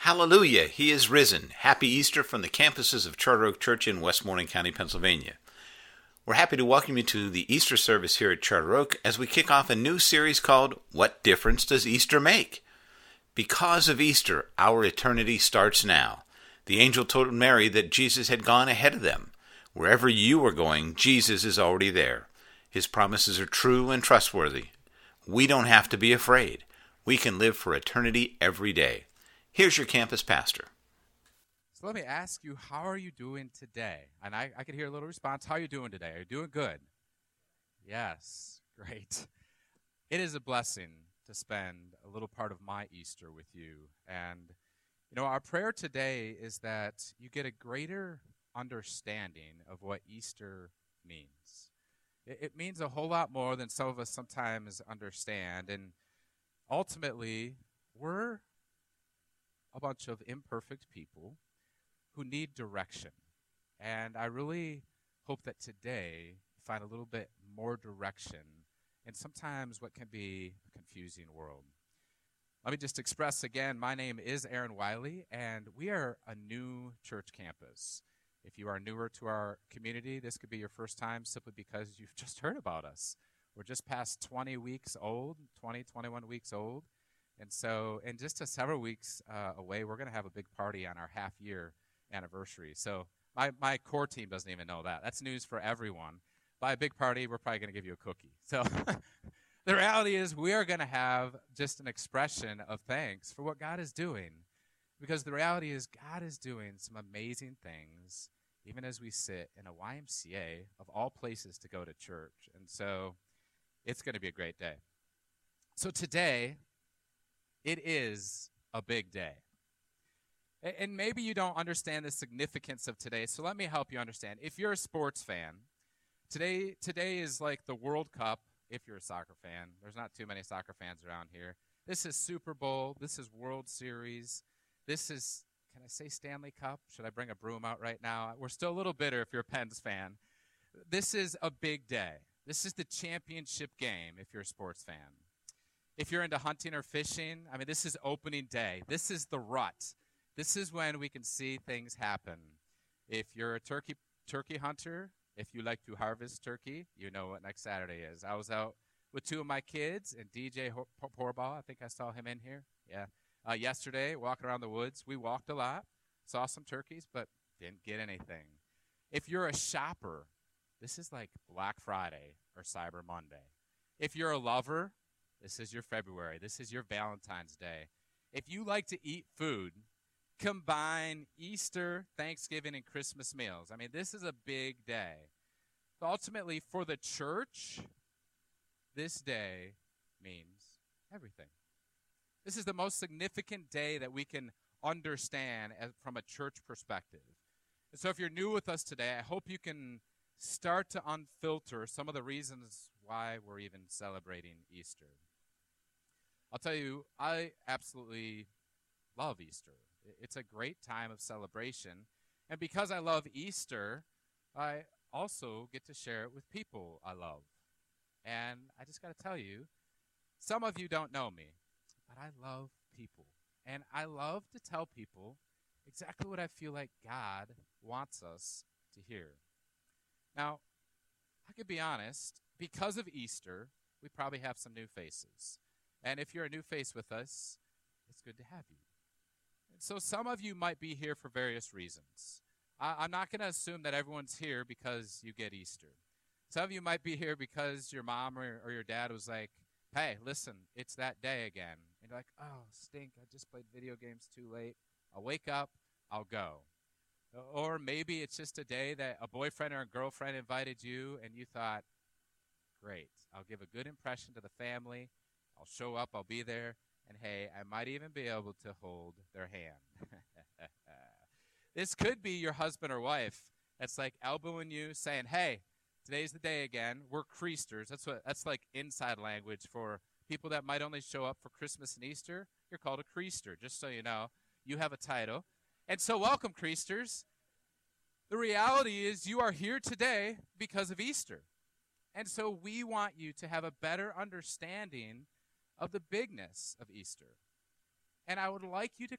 Hallelujah, He is risen. Happy Easter from the campuses of Charter Oak Church in Westmoreland County, Pennsylvania. We're happy to welcome you to the Easter service here at Charter Oak as we kick off a new series called What Difference Does Easter Make? Because of Easter, our eternity starts now. The angel told Mary that Jesus had gone ahead of them. Wherever you are going, Jesus is already there. His promises are true and trustworthy. We don't have to be afraid. We can live for eternity every day. Here's your campus pastor. So let me ask you, how are you doing today? And I could hear a little response. How are you doing today? Are you doing good? Yes, great. It is a blessing to spend a little part of my Easter with you. And, our prayer today is that you get a greater understanding of what Easter means. It means a whole lot more than some of us sometimes understand. And ultimately, we're a bunch of imperfect people who need direction. And I really hope that today you find a little bit more direction in sometimes what can be a confusing world. Let me just express again, my name is Aaron Wiley, and we are a new church campus. If you are newer to our community, this could be your first time simply because you've just heard about us. We're just past 20 weeks old, 21 weeks old. And so in just several weeks away, we're going to have a big party on our half-year anniversary. So my core team doesn't even know that. That's news for everyone. By a big party, we're probably going to give you a cookie. So the reality is we are going to have just an expression of thanks for what God is doing. Because the reality is God is doing some amazing things, even as we sit in a YMCA of all places to go to church. And so it's going to be a great day. So today, it is a big day. And maybe you don't understand the significance of today, so let me help you understand. If you're a sports fan, today is like the World Cup, if you're a soccer fan. There's not too many soccer fans around here. This is Super Bowl. This is World Series. This is, can I say Stanley Cup? Should I bring a broom out right now? We're still a little bitter if you're a Pens fan. This is a big day. This is the championship game if you're a sports fan. If you're into hunting or fishing, this is opening day. This is the rut. This is when we can see things happen. If you're a turkey hunter, if you like to harvest turkey, you know what next Saturday is. I was out with two of my kids and DJ Porball. I think I saw him in here. Yeah. Yesterday, walking around the woods, we walked a lot, saw some turkeys, but didn't get anything. If you're a shopper, this is like Black Friday or Cyber Monday. If you're a lover, this is your February. This is your Valentine's Day. If you like to eat food, combine Easter, Thanksgiving, and Christmas meals. This is a big day. But ultimately, for the church, this day means everything. This is the most significant day that we can understand from a church perspective. And so if you're new with us today, I hope you can start to unfilter some of the reasons why we're even celebrating Easter. I'll tell you, I absolutely love Easter. It's a great time of celebration. And because I love Easter, I also get to share it with people I love. And I just got to tell you, some of you don't know me, but I love people. And I love to tell people exactly what I feel like God wants us to hear. Now, I could be honest, because of Easter, we probably have some new faces. And if you're a new face with us, it's good to have you. And so some of you might be here for various reasons. I'm not going to assume that everyone's here because you get Easter. Some of you might be here because your mom or your dad was like, hey, listen, it's that day again. And you're like, oh, stink, I just played video games too late. I'll wake up, I'll go. Or maybe it's just a day that a boyfriend or a girlfriend invited you and you thought, great, I'll give a good impression to the family. I'll show up, I'll be there, and hey, I might even be able to hold their hand. This could be your husband or wife that's like elbowing you, saying, hey, today's the day again. We're Creasters. That's like inside language for people that might only show up for Christmas and Easter. You're called a Creaster, just so you know. You have a title. And so welcome, Creasters. The reality is you are here today because of Easter. And so we want you to have a better understanding of the bigness of Easter. And I would like you to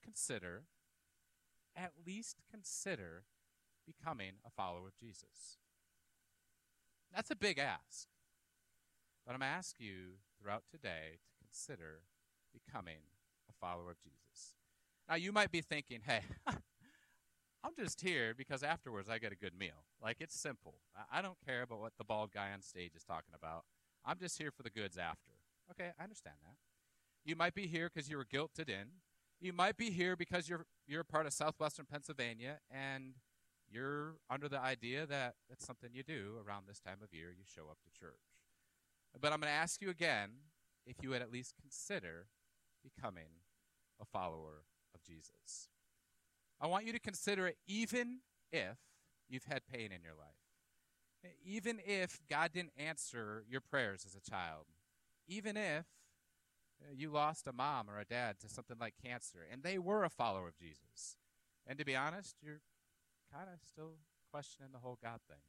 at least consider becoming a follower of Jesus. That's a big ask. But I'm going to ask you throughout today to consider becoming a follower of Jesus. Now, you might be thinking, hey, I'm just here because afterwards I get a good meal. Like, it's simple. I don't care about what the bald guy on stage is talking about. I'm just here for the goods after. Okay, I understand that. You might be here because you were guilted in. You might be here because you're part of southwestern Pennsylvania and you're under the idea that it's something you do around this time of year. You show up to church. But I'm going to ask you again if you would at least consider becoming a follower of Jesus. I want you to consider it even if you've had pain in your life. Even if God didn't answer your prayers as a child. Even if you lost a mom or a dad to something like cancer and they were a follower of Jesus. And to be honest, you're kind of still questioning the whole God thing.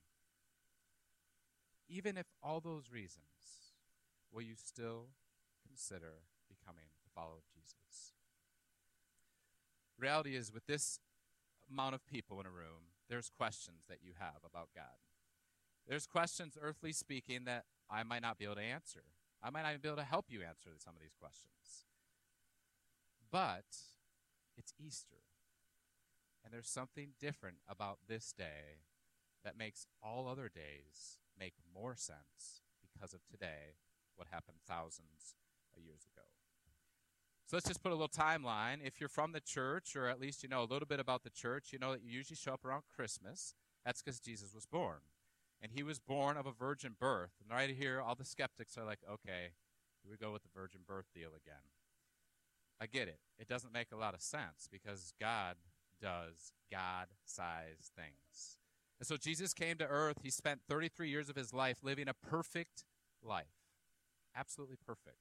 Even if all those reasons, will you still consider becoming a follower of Jesus? Reality is, with this amount of people in a room, there's questions that you have about God. There's questions, earthly speaking, that I might not be able to answer. I might not even be able to help you answer some of these questions. But it's Easter. And there's something different about this day that makes all other days make more sense because of today, what happened thousands of years ago. So let's just put a little timeline. If you're from the church, or at least you know a little bit about the church, you know that you usually show up around Christmas. That's because Jesus was born. And he was born of a virgin birth. And right here, all the skeptics are like, okay, here we go with the virgin birth deal again. I get it. It doesn't make a lot of sense because God does God-sized things. And so Jesus came to earth. He spent 33 years of his life living a perfect life. Absolutely perfect.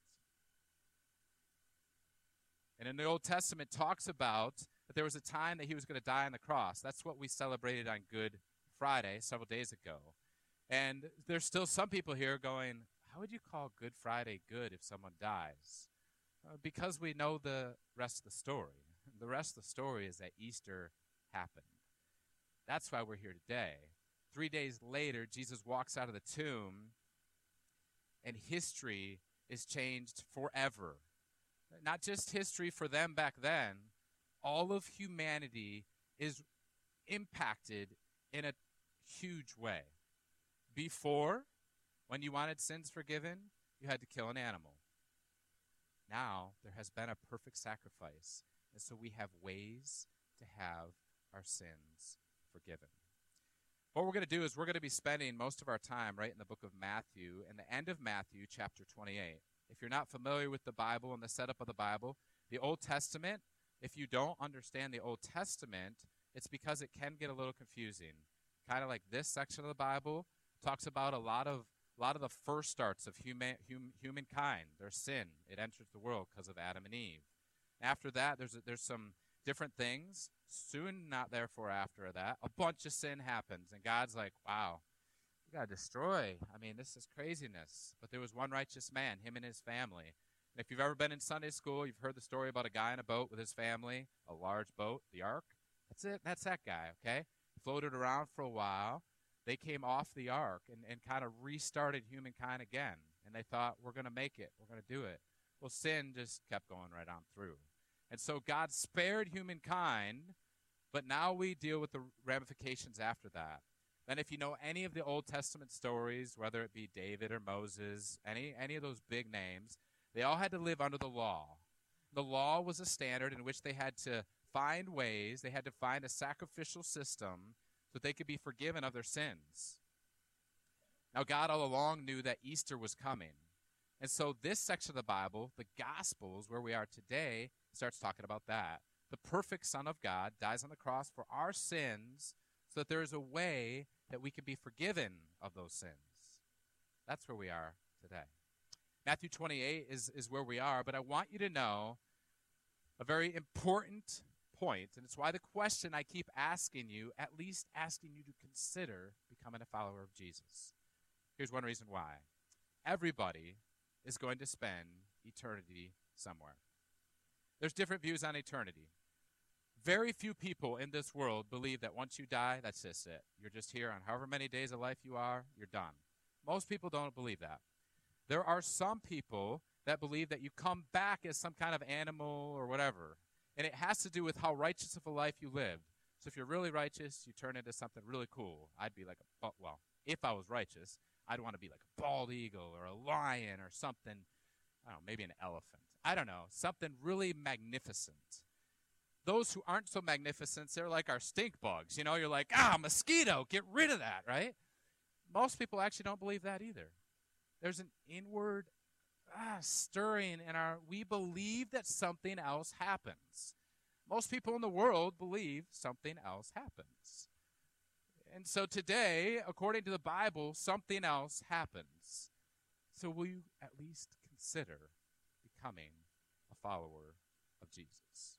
And in the Old Testament talks about that there was a time that he was going to die on the cross. That's what we celebrated on Good Friday several days ago. And there's still some people here going, how would you call Good Friday good if someone dies? Because we know the rest of the story. The rest of the story is that Easter happened. That's why we're here today. 3 days later, Jesus walks out of the tomb, and history is changed forever. Not just history for them back then. All of humanity is impacted in a huge way. Before, when you wanted sins forgiven, you had to kill an animal. Now, there has been a perfect sacrifice, and so we have ways to have our sins forgiven. What we're going to do is we're going to be spending most of our time right in the book of Matthew, and the end of Matthew, chapter 28. If you're not familiar with the Bible and the setup of the Bible, the Old Testament, if you don't understand the Old Testament, it's because it can get a little confusing. Kind of like this section of the Bible talks about a lot of the first starts of humankind, their sin. It enters the world because of Adam and Eve. After that, there's some different things. Soon, not therefore after that, a bunch of sin happens, and God's like, wow, we got to destroy. I mean, this is craziness. But there was one righteous man, him and his family. And if you've ever been in Sunday school, you've heard the story about a guy in a boat with his family, a large boat, the ark. That's it. That's that guy, okay? Floated around for a while. They came off the ark and kind of restarted humankind again. And they thought, we're going to make it. We're going to do it. Well, sin just kept going right on through. And so God spared humankind, but now we deal with the ramifications after that. Then if you know any of the Old Testament stories, whether it be David or Moses, any of those big names, they all had to live under the law. The law was a standard in which they had to find ways, they had to find a sacrificial system so that they could be forgiven of their sins. Now, God all along knew that Easter was coming. And so this section of the Bible, the Gospels, where we are today, starts talking about that. The perfect Son of God dies on the cross for our sins so that there is a way that we can be forgiven of those sins. That's where we are today. Matthew 28 is where we are, but I want you to know a very important point, and it's why the question I keep asking you, at least asking you to consider becoming a follower of Jesus. Here's one reason why. Everybody is going to spend eternity somewhere. There's different views on eternity. Very few people in this world believe that once you die, that's just it. You're just here on however many days of life you are, you're done. Most people don't believe that. There are some people that believe that you come back as some kind of animal or whatever. And it has to do with how righteous of a life you lived. So if you're really righteous, you turn into something really cool. I'd be like well, if I was righteous, I'd want to be like a bald eagle or a lion or something. I don't know, maybe an elephant. I don't know, something really magnificent. Those who aren't so magnificent, they're like our stink bugs. You know, you're like, mosquito, get rid of that, right? Most people actually don't believe that either. There's an inward stirring in we believe that something else happens. Most people in the world believe something else happens. And so today, according to the Bible, something else happens. So will you at least consider becoming a follower of Jesus?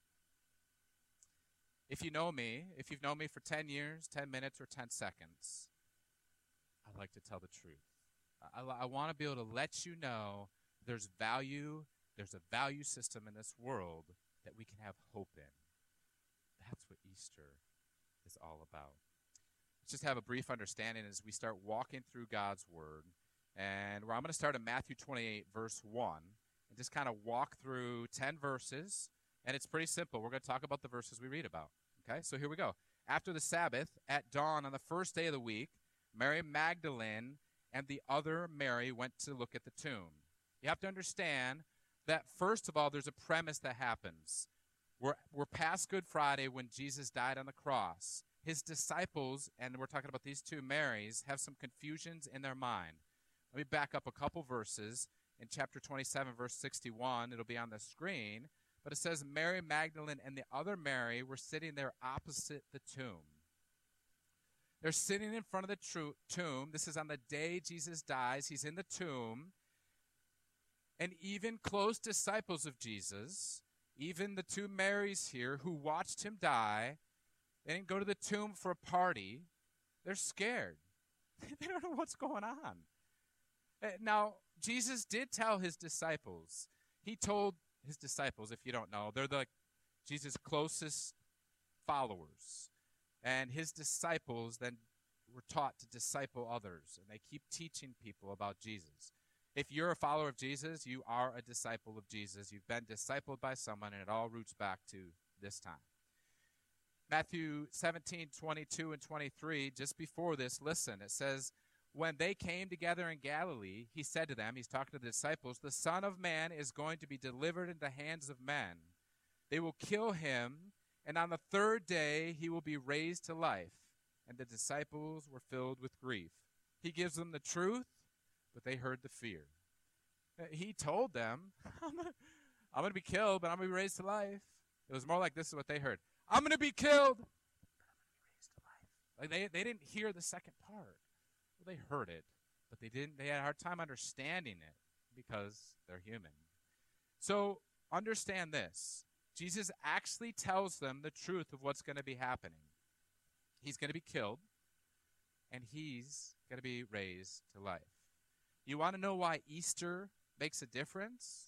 If you've known me for 10 years, 10 minutes, or 10 seconds, I'd like to tell the truth. I want to be able to let you know there's a value system in this world that we can have hope in. That's what Easter is all about. Let's just have a brief understanding as we start walking through God's Word. And I'm going to start in Matthew 28, verse 1, and just kind of walk through 10 verses. And it's pretty simple. We're going to talk about the verses we read about. Okay, so here we go. After the Sabbath, at dawn on the first day of the week, Mary Magdalene and the other Mary went to look at the tomb. You have to understand that, first of all, there's a premise that happens. We're past Good Friday when Jesus died on the cross. His disciples, and we're talking about these two Marys, have some confusions in their mind. Let me back up a couple verses. In chapter 27, verse 61, it'll be on the screen, but it says Mary Magdalene and the other Mary were sitting there opposite the tomb. They're sitting in front of the tomb. This is on the day Jesus dies. He's in the tomb. And even close disciples of Jesus, even the two Marys here who watched him die, they didn't go to the tomb for a party. They're scared. They don't know what's going on. Now, Jesus did tell his disciples. He told his disciples, if you don't know, they're Jesus' closest followers. And his disciples then were taught to disciple others. And they keep teaching people about Jesus. If you're a follower of Jesus, you are a disciple of Jesus. You've been discipled by someone, and it all roots back to this time. Matthew 17, 22 and 23, just before this, listen, it says, when they came together in Galilee, he said to them, he's talking to the disciples, the Son of Man is going to be delivered into the hands of men. They will kill him, and on the third day he will be raised to life. And the disciples were filled with grief. He gives them the truth, but they heard the fear. He told them, I'm going to be killed, but I'm going to be raised to life. It was more like this is what they heard. I'm going to be killed, but I'm going to be raised to life. Like they didn't hear the second part. Well, they heard it, but they had a hard time understanding it because they're human. So understand this. Jesus actually tells them the truth of what's going to be happening. He's going to be killed, and he's going to be raised to life. You want to know why Easter makes a difference?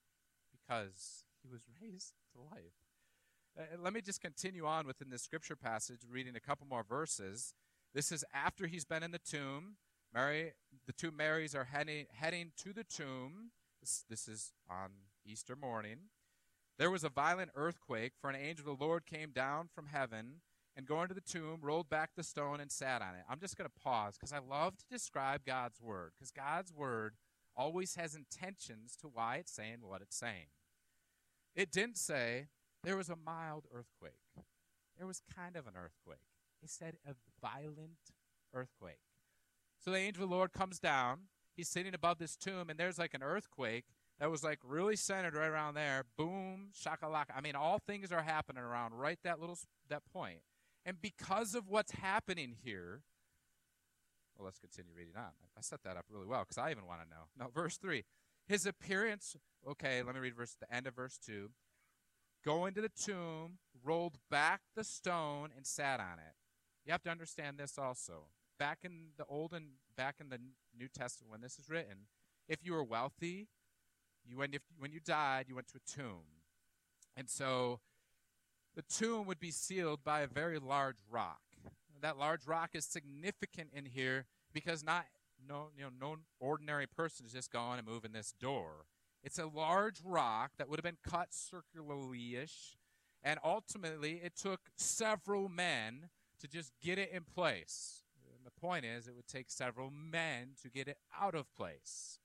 Because he was raised to life. Let me just continue on within this scripture passage, reading a couple more verses. This is after he's been in the tomb. The two Marys are heading to the tomb. This is on Easter morning. There was a violent earthquake, for an angel of the Lord came down from heaven and going to the tomb, rolled back the stone and sat on it. I'm just going to pause because I love to describe God's word, because God's word always has intentions to why it's saying what it's saying. It didn't say there was a mild earthquake. There was kind of an earthquake. It said a violent earthquake. So the angel of the Lord comes down. He's sitting above this tomb, and there's like an earthquake that was like really centered right around there. Boom, shakalaka. I mean, all things are happening around right that point. And because of what's happening here, well, let's continue reading on. I set that up really well because I even want to know. No, verse 3. His appearance, okay, let me read the end of verse 2. Going to the tomb, rolled back the stone and sat on it. You have to understand this also. Back in the Old and back in the New Testament, when this is written, if you were wealthy, when you died, you went to a tomb. And so the tomb would be sealed by a very large rock. That large rock is significant in here because no ordinary person is just going and moving this door. It's a large rock that would have been cut circularly-ish, and ultimately it took several men to just get it in place. And the point is, it would take several men to get it out of place.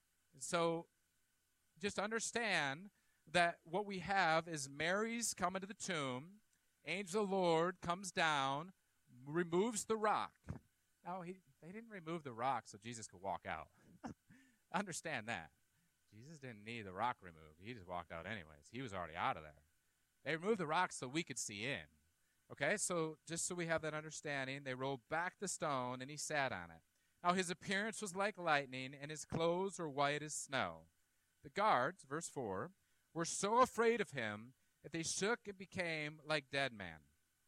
So just understand that what we have is Mary's coming to the tomb, angel of the Lord comes down, removes the rock. Now, they didn't remove the rock so Jesus could walk out. Understand that. Jesus didn't need the rock removed. He just walked out anyways. He was already out of there. They removed the rock so we could see in. Okay, so just so we have that understanding, they rolled back the stone and he sat on it. Now, his appearance was like lightning and his clothes were white as snow. The guards, verse 4, were so afraid of him that they shook and became like dead men.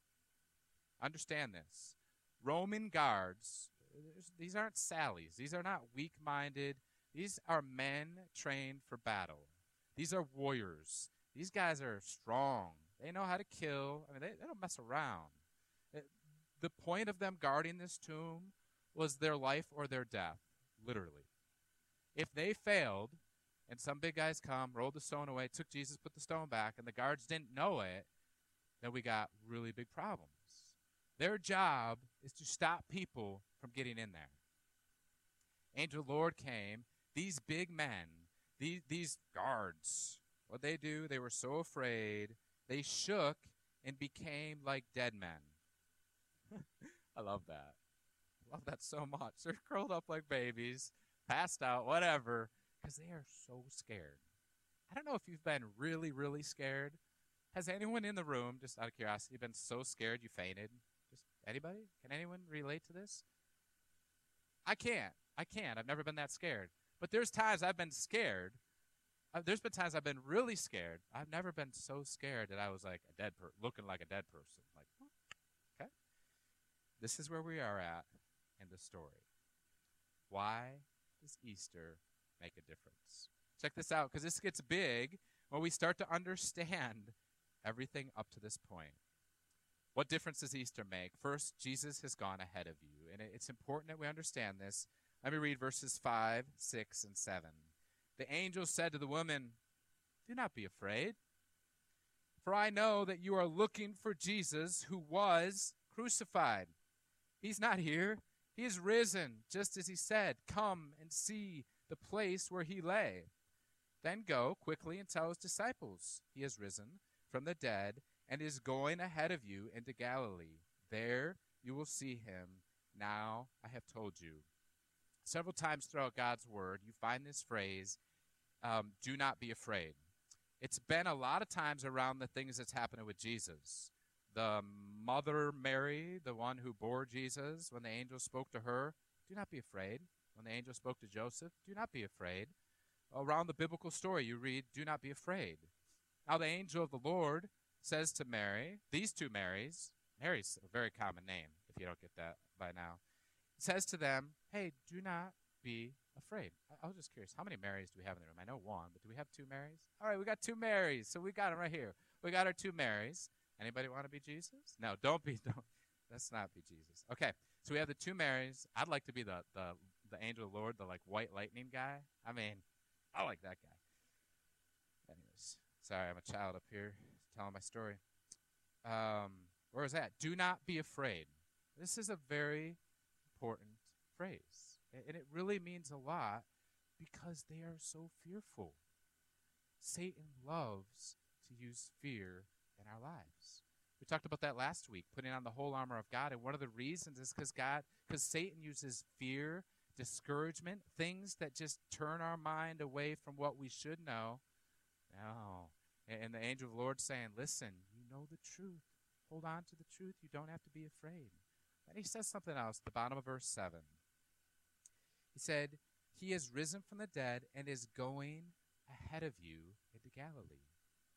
Understand this. Roman guards, these aren't sallies. These are not weak-minded. These are men trained for battle. These are warriors. These guys are strong. They know how to kill. I mean, they don't mess around. The point of them guarding this tomb was their life or their death, literally. If they failed, and some big guys come, rolled the stone away, took Jesus, put the stone back, and the guards didn't know it, then we got really big problems. Their job is to stop people from getting in there. Angel of the Lord came. These big men, these guards, what they do, they were so afraid, they shook and became like dead men. I love that. I love that so much. They're curled up like babies, passed out, whatever, because they are so scared. I don't know if you've been really, really scared. Has anyone in the room, just out of curiosity, been so scared you fainted? Just anybody? Can anyone relate to this? I can't. I've never been that scared. But there's times I've been scared. There's been times I've been really scared. I've never been so scared that I was like looking like a dead person. Like, okay. This is where we are at in the story. Why does Easter make a difference? Check this out, because this gets big when we start to understand everything up to this point. What difference does Easter make? First, Jesus has gone ahead of you, and it's important that we understand this. Let me read verses 5, 6, and 7. The angel said to the woman, "Do not be afraid, for I know that you are looking for Jesus who was crucified. He's not here. He is risen, just as he said. Come and see the place where he lay. Then go quickly and tell his disciples, he has risen from the dead and is going ahead of you into Galilee. There you will see him. Now I have told you." Several times throughout God's word, you find this phrase, do not be afraid. It's been a lot of times around the things that's happening with Jesus. The mother Mary, the one who bore Jesus, when the angel spoke to her, do not be afraid. When the angel spoke to Joseph, do not be afraid. Around the biblical story, you read, do not be afraid. Now the angel of the Lord says to Mary, these two Marys, Mary's a very common name, if you don't get that by now, says to them, hey, do not be afraid. I was just curious, how many Marys do we have in the room? I know one, but do we have two Marys? All right, we got two Marys, so we got them right here. We got our two Marys. Anybody want to be Jesus? No, don't. Let's not be Jesus. Okay, so we have the two Marys. I'd like to be the angel of the Lord, the like white lightning guy. I mean, I like that guy. Anyways, sorry, I'm a child up here telling my story. Where was that? Do not be afraid. This is a very important phrase. And it really means a lot because they are so fearful. Satan loves to use fear in our lives. We talked about that last week, putting on the whole armor of God. And one of the reasons is because Satan uses fear, discouragement, things that just turn our mind away from what we should know. No. And the angel of the Lord saying, listen, you know the truth. Hold on to the truth. You don't have to be afraid. And he says something else at the bottom of verse 7. He said, he is risen from the dead and is going ahead of you into Galilee.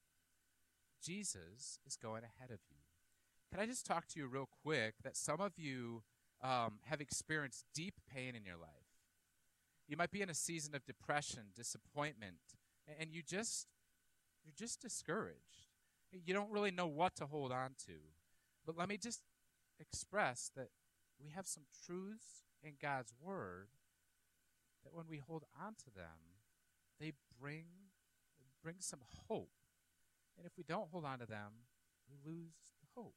Jesus is going ahead of you. Can I just talk to you real quick that some of you have experienced deep pain in your life? You might be in a season of depression, disappointment, and you're just discouraged. You don't really know what to hold on to. But let me just express that we have some truths in God's Word that when we hold on to them, they bring some hope. And if we don't hold on to them, we lose the hope.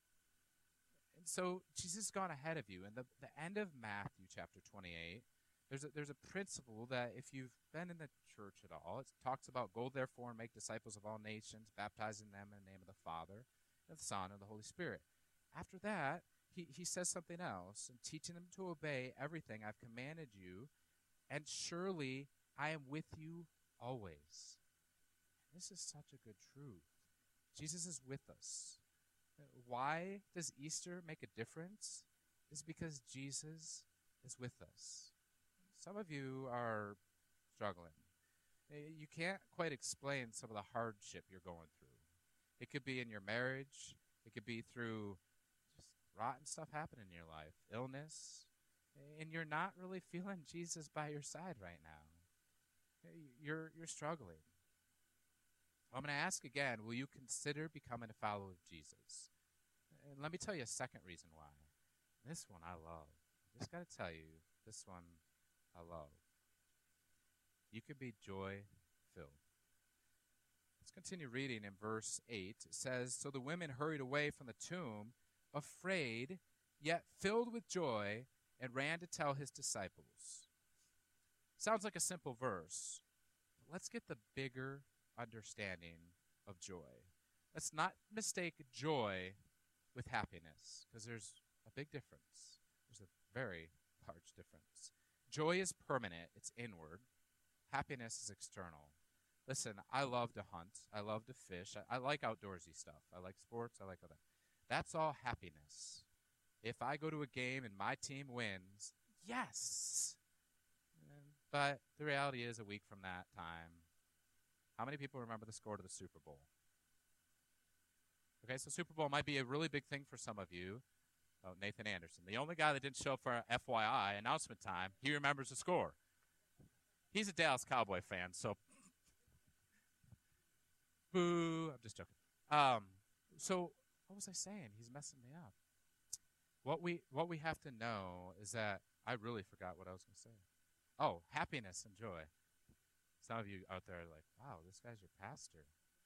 And so Jesus has gone ahead of you. In the end of Matthew chapter 28, there's a principle that if you've been in the church at all, it talks about go therefore and make disciples of all nations, baptizing them in the name of the Father, and the Son, and the Holy Spirit. After that, he says something else, and teaching them to obey everything I've commanded you, and surely I am with you always. This is such a good truth. Jesus is with us. Why does Easter make a difference? It's because Jesus is with us. Some of you are struggling. You can't quite explain some of the hardship you're going through. It could be in your marriage. It could be through just rotten stuff happening in your life, illness, and you're not really feeling Jesus by your side right now. You're struggling. I'm going to ask again, will you consider becoming a follower of Jesus? And let me tell you a second reason why. This one I love. Just got to tell you, this one I love. You can be joy-filled. Let's continue reading in verse 8. It says, so the women hurried away from the tomb, afraid, yet filled with joy, and ran to tell his disciples. Sounds like a simple verse. But let's get the bigger understanding of joy. Let's not mistake joy with happiness, because there's a big difference. There's a very large difference. Joy is permanent. It's inward. Happiness is external. Listen, I love to hunt. I love to fish. I like outdoorsy stuff. I like sports. I like all that. That's all happiness. If I go to a game and my team wins, yes. But the reality is, a week from that time, how many people remember the score to the Super Bowl? Okay, so Super Bowl might be a really big thing for some of you. Oh, Nathan Anderson, the only guy that didn't show up for FYI announcement time, he remembers the score. He's a Dallas Cowboy fan, so boo. I'm just joking. So what was I saying? He's messing me up. What we have to know is that I really forgot what I was going to say. Oh, happiness and joy. Some of you out there are like, wow, this guy's your pastor.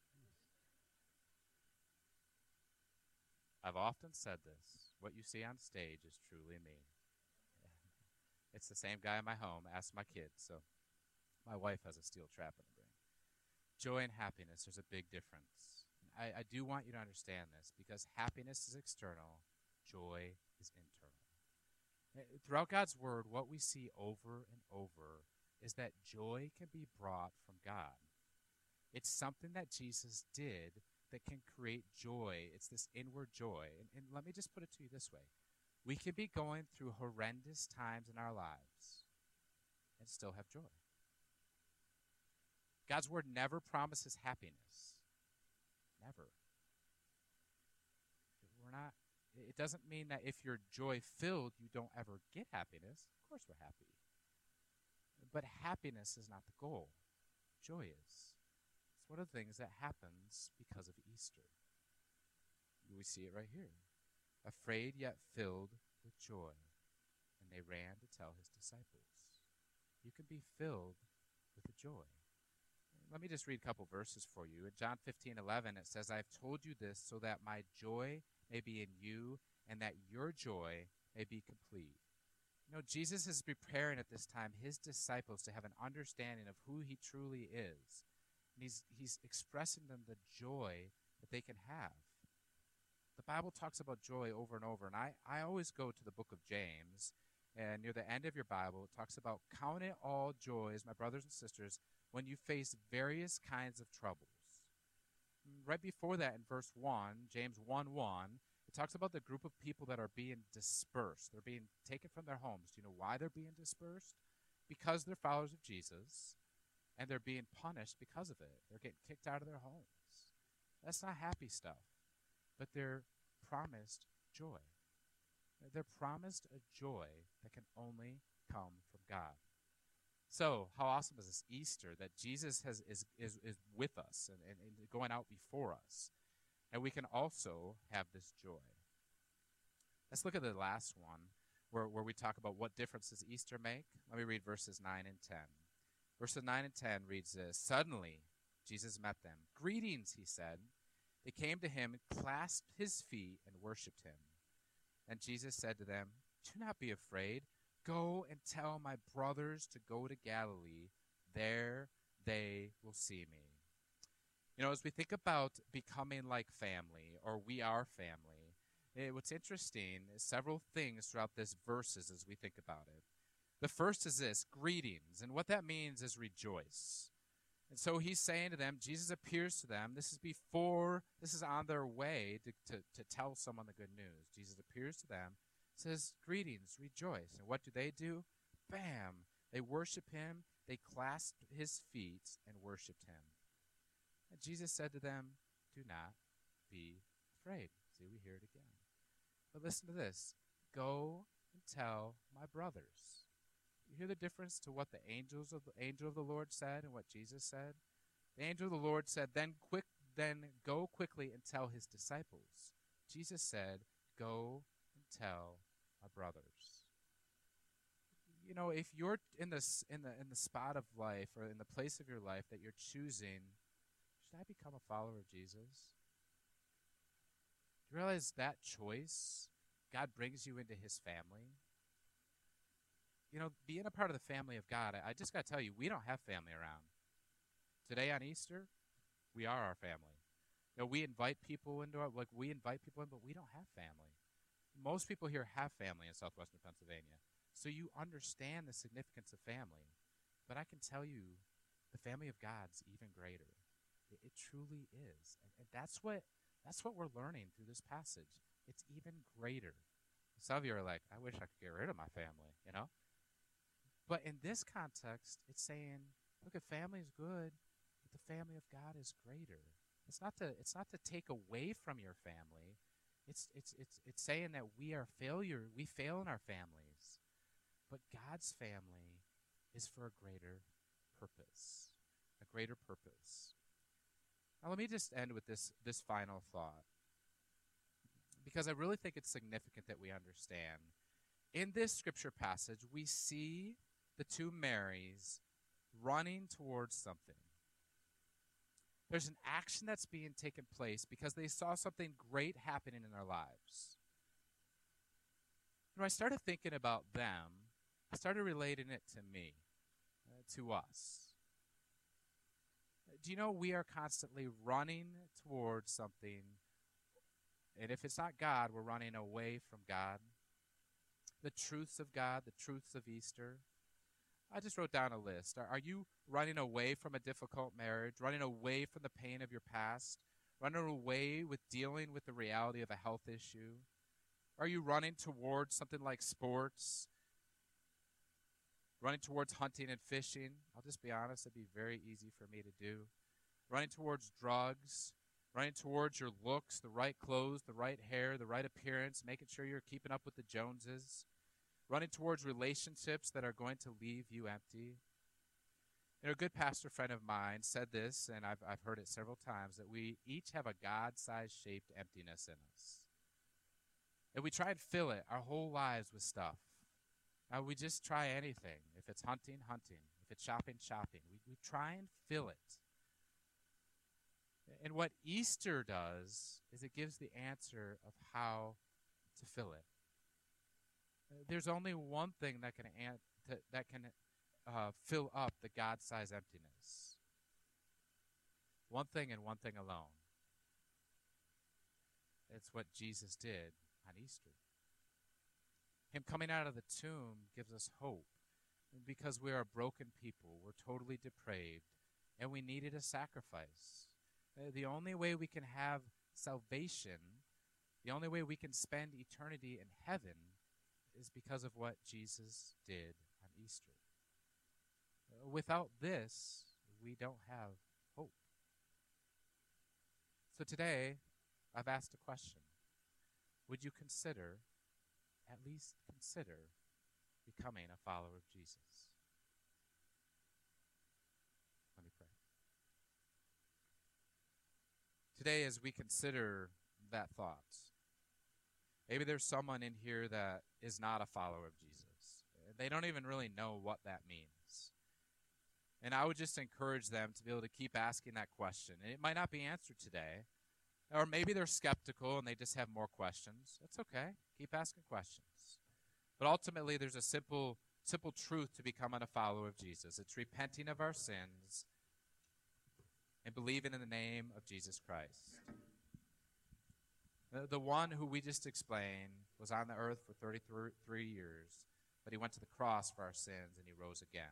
I've often said this. What you see on stage is truly me. It's the same guy in my home. Ask my kids. So my wife has a steel trap in her brain. Joy and happiness, there's a big difference. I do want you to understand this, because happiness is external, joy is internal. Throughout God's Word, what we see over and over is that joy can be brought from God. It's something that Jesus did that can create joy. It's this inward joy. And let me just put it to you this way. We can be going through horrendous times in our lives and still have joy. God's Word never promises happiness. Never. It doesn't mean that if you're joy-filled, you don't ever get happiness. Of course we're happy. But happiness is not the goal. Joy is. It's one of the things that happens because of Easter. We see it right here. Afraid yet filled with joy, and they ran to tell his disciples. You can be filled with the joy. Let me just read a couple verses for you. In John 15:11, it says, I have told you this so that my joy may be in you, and that your joy may be complete. You know, Jesus is preparing at this time his disciples to have an understanding of who he truly is. And he's expressing them the joy that they can have. The Bible talks about joy over and over, and I always go to the book of James, and near the end of your Bible, it talks about count it all joys, my brothers and sisters, when you face various kinds of troubles. Right before that, in verse 1, James 1:1, it talks about the group of people that are being dispersed. They're being taken from their homes. Do you know why they're being dispersed? Because they're followers of Jesus, and they're being punished because of it. They're getting kicked out of their homes. That's not happy stuff, but they're promised joy. They're promised a joy that can only come from God. So, how awesome is this Easter that Jesus is with us and going out before us? And we can also have this joy. Let's look at the last one where we talk about what difference does Easter make. Let me read verses 9 and 10. Verses 9 and 10 reads this. Suddenly, Jesus met them. Greetings, he said. They came to him and clasped his feet and worshipped him. And Jesus said to them, do not be afraid. Go and tell my brothers to go to Galilee. There they will see me. You know, as we think about becoming like family, or we are family, what's interesting is several things throughout this verses as we think about it. The first is this, greetings, and what that means is rejoice. And so he's saying to them, Jesus appears to them. This is on their way to tell someone the good news. Jesus appears to them, says, greetings, rejoice. And what do? Bam! They worship him. They clasped his feet and worshiped him. And Jesus said to them, do not be afraid. See, we hear it again. But listen to this. Go and tell my brothers. You hear the difference to what the angel of the Lord said and what Jesus said? The angel of the Lord said, then go quickly and tell his disciples. Jesus said, go and tell my brothers. You know, if you're in the spot of life or in the place of your life that you're choosing, should I become a follower of Jesus? Do you realize that choice, God brings you into his family? You know, being a part of the family of God, I just got to tell you, we don't have family around. Today on Easter, we are our family. You know, we invite people in, but we don't have family. Most people here have family in southwestern Pennsylvania, so you understand the significance of family. But I can tell you, the family of God's even greater. It truly is, and that's what we're learning through this passage. It's even greater. Some of you are like, I wish I could get rid of my family, you know? But in this context, it's saying, look, if family is good, but the family of God is greater. It's not to take away from your family. It's saying that we fail in our families. But God's family is for a greater purpose. A greater purpose. Now let me just end with this final thought, because I really think it's significant that we understand. In this scripture passage, we see the two Marys running towards something. There's an action that's being taken place because they saw something great happening in their lives. When I started thinking about them, I started relating it to me, to us. Do you know we are constantly running towards something, and if it's not God, we're running away from God. The truths of God, the truths of Easter. I just wrote down a list. Are you running away from a difficult marriage, running away from the pain of your past, running away with dealing with the reality of a health issue? Are you running towards something like sports, running towards hunting and fishing? I'll just be honest, it'd be very easy for me to do. Running towards drugs, running towards your looks, the right clothes, the right hair, the right appearance, making sure you're keeping up with the Joneses. Running towards relationships that are going to leave you empty. You know, a good pastor friend of mine said this, and I've heard it several times, that we each have a God-sized shaped emptiness in us. And we try and fill it our whole lives with stuff. We just try anything. If it's hunting, hunting. If it's shopping, shopping. We try and fill it. And what Easter does is it gives the answer of how to fill it. There's only one thing that can fill up the God-sized emptiness. One thing and one thing alone. It's what Jesus did on Easter. Him coming out of the tomb gives us hope, because we are a broken people. We're totally depraved, and we needed a sacrifice. The only way we can have salvation, the only way we can spend eternity in heaven, is because of what Jesus did on Easter. Without this, we don't have hope. So today, I've asked a question. Would you at least consider, becoming a follower of Jesus? Let me pray. today as we consider that thought, maybe there's someone in here that is not a follower of Jesus. They don't even really know what that means. And I would just encourage them to be able to keep asking that question. And it might not be answered today. Or maybe they're skeptical and they just have more questions. That's okay. Keep asking questions. But ultimately, there's a simple truth to becoming a follower of Jesus. It's repenting of our sins and believing in the name of Jesus Christ. The one who we just explained was on the earth for 33 years, but he went to the cross for our sins and he rose again.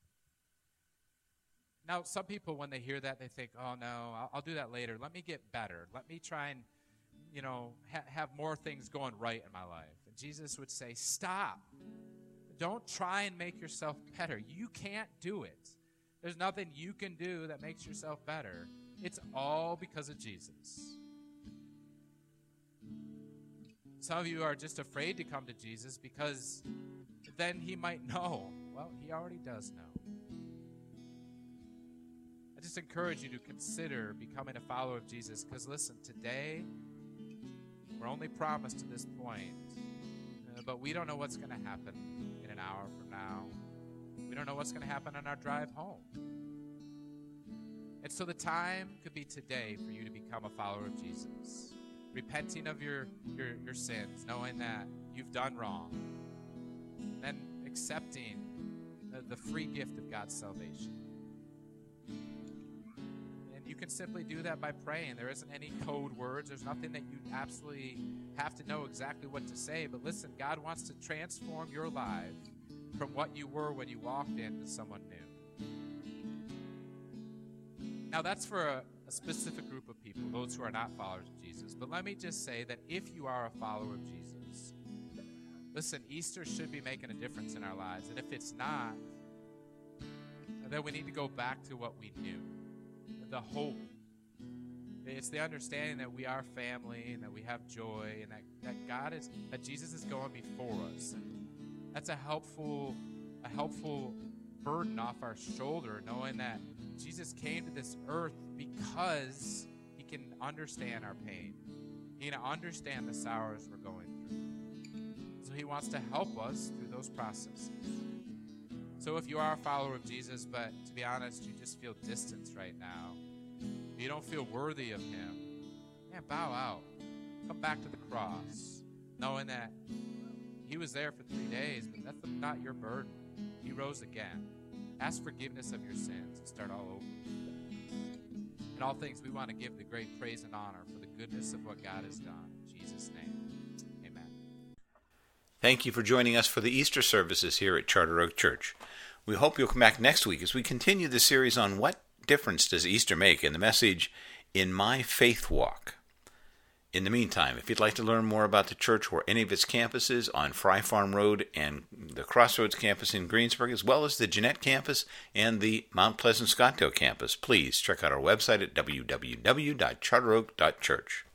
Now, some people, when they hear that, they think, oh, no, I'll do that later. Let me get better. Let me try and, have more things going right in my life. And Jesus would say, stop. Don't try and make yourself better. You can't do it. There's nothing you can do that makes yourself better. It's all because of Jesus. Some of you are just afraid to come to Jesus because then he might know. Well, he already does know. I just encourage you to consider becoming a follower of Jesus because, listen, today we're only promised to this point, but we don't know what's going to happen in an hour from now. We don't know what's going to happen on our drive home. And so the time could be today for you to become a follower of Jesus, repenting of your sins, knowing that you've done wrong, and then accepting the free gift of God's salvation. You can simply do that by praying. There isn't any code words. There's nothing that you absolutely have to know exactly what to say. But listen, God wants to transform your life from what you were when you walked into someone new. Now, that's for a specific group of people, those who are not followers of Jesus. But let me just say that if you are a follower of Jesus, listen, Easter should be making a difference in our lives. And if it's not, then we need to go back to what we knew. The hope. It's the understanding that we are family and that we have joy and that Jesus is going before us. And that's a helpful burden off our shoulder, knowing that Jesus came to this earth because he can understand our pain. He can understand the sorrows we're going through. So he wants to help us through those processes. So if you are a follower of Jesus, but to be honest, you just feel distance right now, you don't feel worthy of him, bow out. Come back to the cross, knowing that he was there for 3 days, but that's not your burden. He rose again. Ask forgiveness of your sins and start all over. In all things, we want to give the great praise and honor for the goodness of what God has done. In Jesus' name, amen. Thank you for joining us for the Easter services here at Charter Oak Church. We hope you'll come back next week as we continue the series on what difference does Easter make in the message, In My Faith Walk. In the meantime, if you'd like to learn more about the church or any of its campuses on Fry Farm Road and the Crossroads campus in Greensburg, as well as the Jeanette campus and the Mount Pleasant Scottsdale campus, please check out our website at www.charteroak.church.